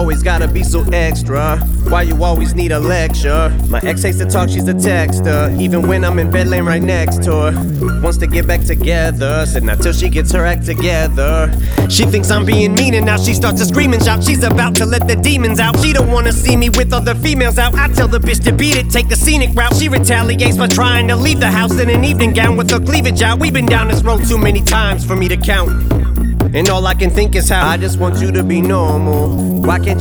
Always gotta be so extra. Why you always need a lecture? My ex hates to talk, she's a texter. Even when I'm in bed laying right next to her. Wants to get back together. Said not till she gets her act together. She thinks I'm being mean and now she starts to scream and shout. She's about to let the demons out. She don't wanna see me with other females out. I tell the bitch to beat it, take the scenic route. She retaliates by trying to leave the house in an evening gown with her cleavage out. We've been down this road too many times for me to count. And all I can think is how I just want you to be normal. Why can't you